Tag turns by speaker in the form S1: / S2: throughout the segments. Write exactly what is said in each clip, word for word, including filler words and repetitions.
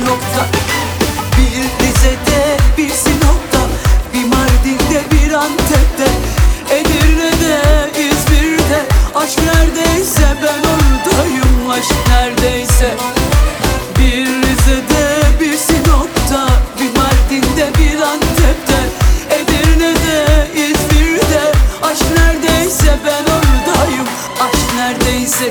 S1: nokta. Bir Rize'de, bir Sinop'ta, bir Mardin'de, bir Antep'te, Edirne'de, İzmir'de. Aşk neredeyse ben oradayım, aşk neredeyse. Bir Rize'de, bir Sinop'ta, bir Mardin'de, bir Antep'te, Edirne'de, İzmir'de. Aşk neredeyse ben oradayım, aşk neredeyse.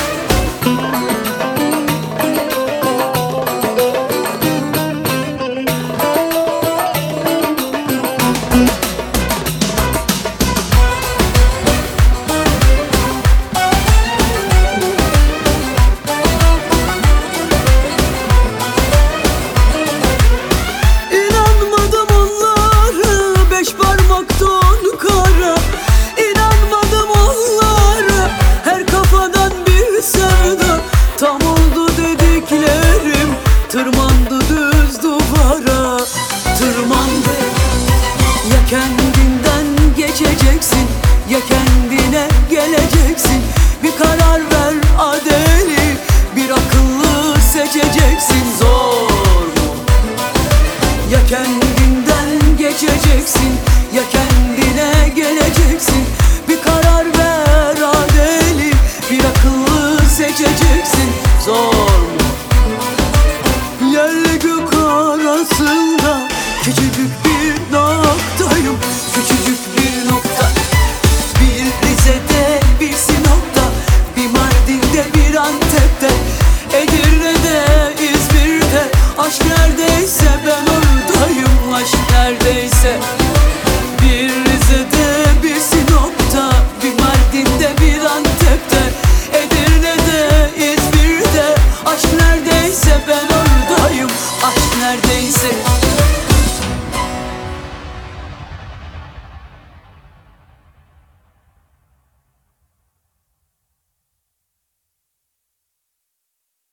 S1: Tırmandı düz duvara, tırmandı. Ya kendinden geçeceksin, ya kendine geleceksin. Bir karar ver adeli, bir akıllı seçeceksin. Zor mu? Ya kendinden geçeceksin, ya kendine geleceksin. Bir karar ver adeli, bir akıllı seçeceksin. Zor mu? Yerle gök arasında küçücük